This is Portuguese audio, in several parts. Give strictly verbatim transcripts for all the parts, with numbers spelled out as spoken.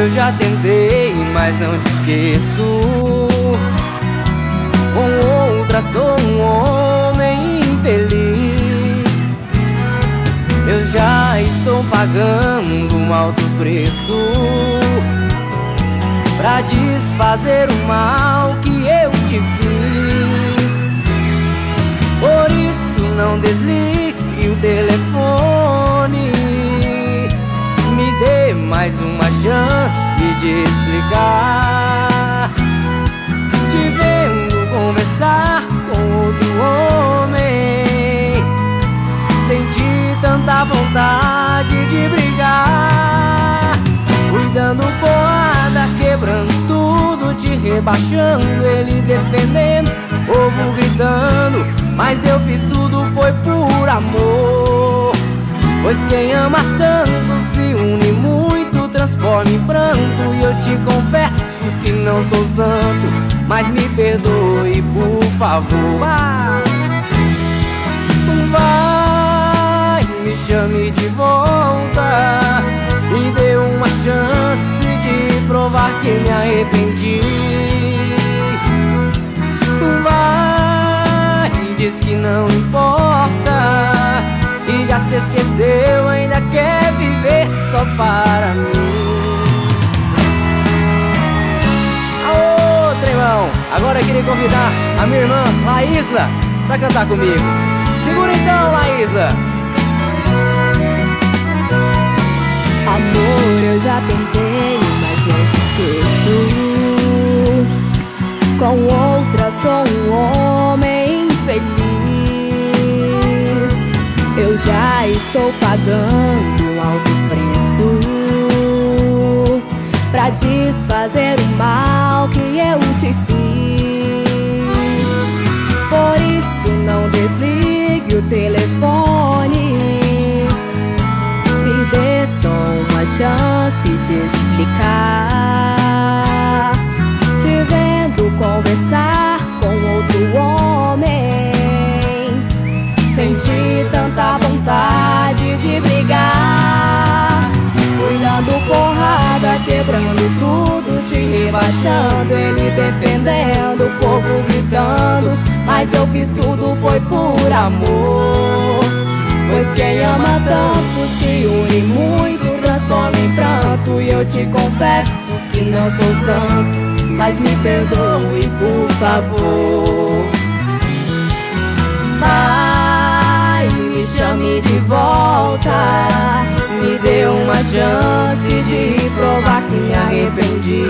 Eu já tentei, mas não te esqueço. Com outra sou um homem infeliz. Eu já estou pagando um alto preço pra desfazer o mal que eu te fiz. Por isso não desligue o telefone. Me dê mais uma chance de explicar. Te vendo conversar com outro homem, senti tanta vontade de brigar. Fui dando porrada, quebrando tudo, te rebaixando, ele defendendo, povo gritando, mas eu fiz tudo foi por amor. Pois quem ama tanto se une muito, transforma em pranto. E eu te confesso que não sou santo, mas me perdoe por favor. Vai, me chame de volta, me dê uma chance de provar que me arrependi. Vai, diz que não importa, e já se esqueceu, ainda quer viver só para mim. Aô, tremão, agora eu queria convidar a minha irmã Laísla pra cantar comigo. Segura então, Laísla. Amor, eu já tentei, mas não te esqueço. Com outra sou um homem infeliz. Eu já estou pagando um alto preço pra desfazer o mal que eu te fiz. Por isso não desligue o telefone. Me dê só uma chance de explicar. Te vendo conversar com outro homem, senti tanta vontade de brigar. Fui dando porrada, quebrando tudo, te rebaixando, ele defendendo, o povo gritando, mas eu fiz tudo foi por amor. Pois quem ama tanto se une muito, transforma em pranto. E eu te confesso que não sou santo, mas me perdoe por favor. Vai, me chame de volta, me dê uma chance de provar que me arrependi.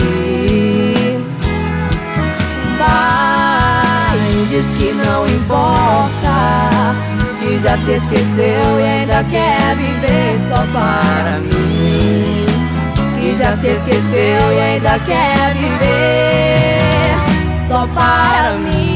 Vai, diz que não importa, que já se esqueceu e ainda quer viver só para mim. Que já se esqueceu e ainda quer viver só para mim.